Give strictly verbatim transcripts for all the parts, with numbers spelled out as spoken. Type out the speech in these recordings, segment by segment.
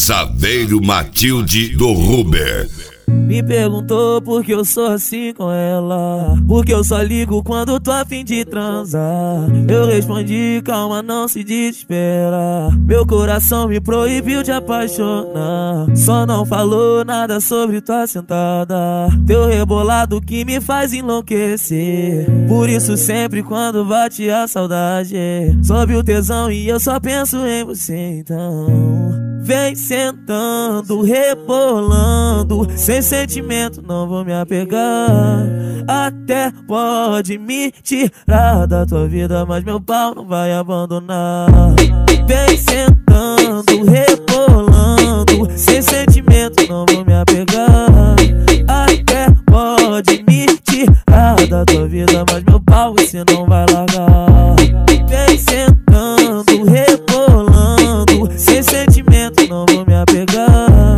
Saveiro Matilde do Ruber. Me perguntou por que eu sou assim com ela, porque eu só ligo quando tô a fim de transar. Eu respondi, calma, não se desespera. Meu coração me proibiu de apaixonar. Só não falou nada sobre tua sentada, teu rebolado que me faz enlouquecer. Por isso sempre quando bate a saudade, sobe o tesão e eu só penso em você. Então vem sentando, rebolando, sem sentimento não vou me apegar. Até pode me tirar da tua vida, mas meu pau não vai abandonar. Vem sentando, rebolando, sem sentimento não vou me apegar. Até pode me tirar da tua vida, mas meu pau você não vai largar. Vem sentando, rebolando, sem sentimento não vou me apegar.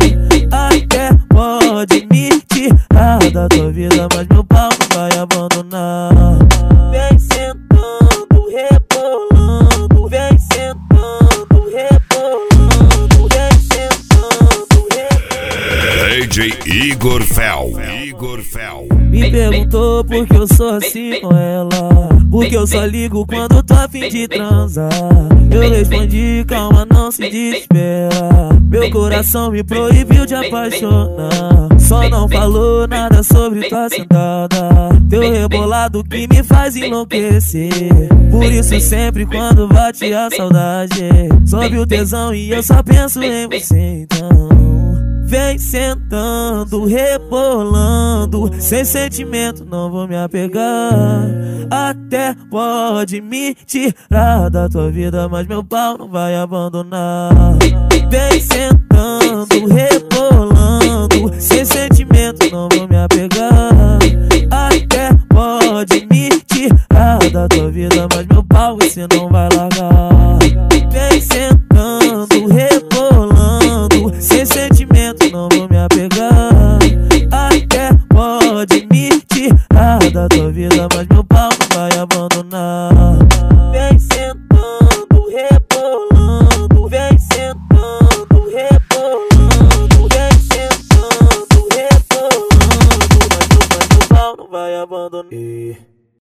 Até pode me tirar da tua vida, mas meu pau não vai abandonar. Vem sentando, rebolando, vem sentando, rebolando, vem sentando, rebolando. D J Igor Fel. Igor Fel. Me perguntou por que eu sou assim com ela, porque eu só ligo quando tô a fim de transar. Eu respondi, calma, não se desespera. Meu coração me proibiu de apaixonar. Só não falou nada sobre tua sentada, teu rebolado que me faz enlouquecer. Por isso sempre quando bate a saudade, sobe o tesão e eu só penso em você. Então vem sentando, rebolando, sem sentimento não vou me apegar. Até pode me tirar da tua vida, mas meu pau não vai abandonar. Vem sentando, rebolando,